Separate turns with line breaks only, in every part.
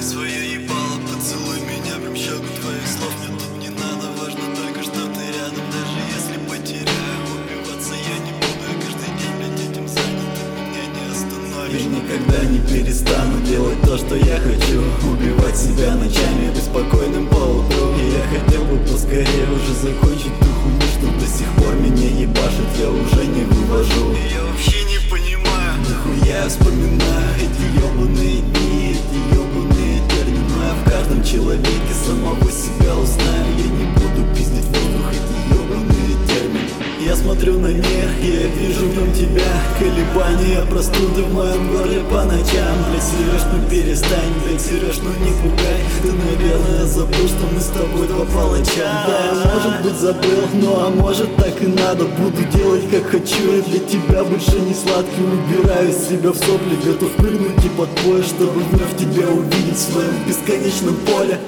свое ебало, поцелуй меня прям в щеку, твоих слов мне тут не надо. Важно только, что ты рядом, даже если потеряю. Убиваться я не буду, я каждый день, блядь, этим занят, ты меня не остановишь. Я никогда не перестану делать то, что я хочу. Убивать себя ночами, беспокойным по утру. И я хотел бы поскорее уже закончить ту хуйню, что до сих пор меня ебашит, я уже не вывожу. И я вообще не понимаю, нахуя я вспоминаю эти ебаные дни, эти ебаные термины. Я в каждом человеке самого себя узнаю. Я не буду пиздить в воздух эти ебаные термины. Я смотрю на мир, и я вижу в нем тебя. Колебания простуды в моем горле по ночам. Блядь, Сереж, ну перестань, блядь, Сереж, ну не пугай. Ты, наверное, забыл, что мы с тобой два палача. Да, я, может быть, забыл, ну а может так и надо. Буду делать как хочу, я для тебя больше не сладкий. Убираю себя в сопли, готов прыгнуть и под пояс, чтобы вновь тебя увидеть в своем бесконечном поле.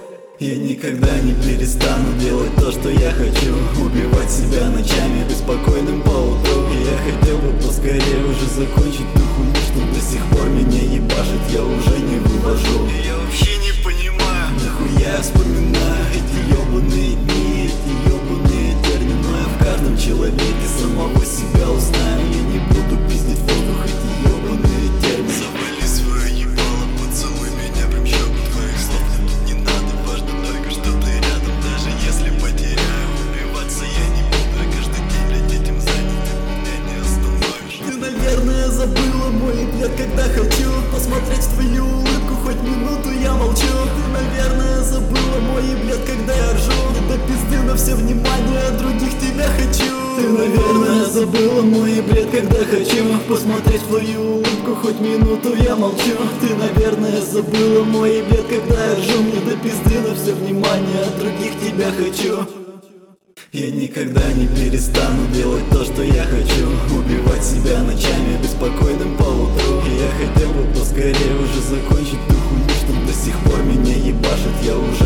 Я никогда не перестану делать то, что я хочу. Убивать себя ночами, беспокойным по утру. И я хотел бы поскорее уже закончить ту хуйню, что до сих пор меня ебашит, я уже не вывожу. И я вообще не понимаю, нахуя я вспоминаю эти ебаные дни, эти ебаные термины. Я в каждом человеке самого себя узнаю. Я не буду пиздить в воздух эти ебаные термины. Завали свое ебало, поцелуй меня прям в щеку, твоих слов мне тут не надо. Важно только, что ты рядом, даже если потеряю. Убиваться я не буду, я каждый день, блядь, этим занят, ты меня не остановишь. Ты, наверное, забыла мой взгляд, когда хочу посмотреть в твою улыбку, хоть минуту я молчу. Ты, наверное, забыла мой взгляд, когда я ржу. Не до пизды, но все внимание других тебя хочу. Ты, наверное, забыла мой бред, когда хочу посмотреть в твою улыбку, хоть минуту я молчу. Ты, наверное, забыла мой бред, когда я ржу. Мне до пизды, но все внимание от других тебя хочу. Я никогда не перестану делать то, что я хочу. Убивать себя ночами, беспокойным по утру. И я хотел бы поскорее уже закончить ту хуйню, что до сих пор меня ебашит, я уже